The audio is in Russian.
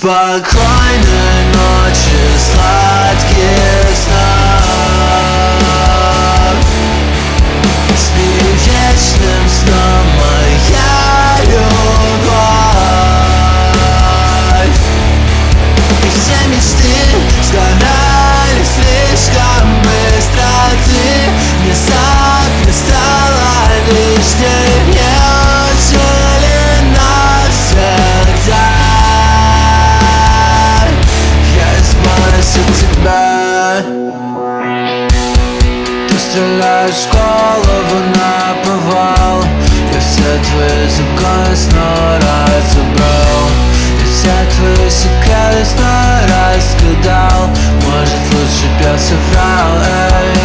Спокойной ночи, сладких снов. Спи вечным сном, моя любовь. И все мечты сгорали слишком быстро. Ты внезапно стала лишней. Неужели навсегда я избавлюсь от тебя? Ты стреляешь в голову на повал. Я все твои законы снова разобрал. Я все твои секреты снова раскидал. Может, лучше б я соврал, эй.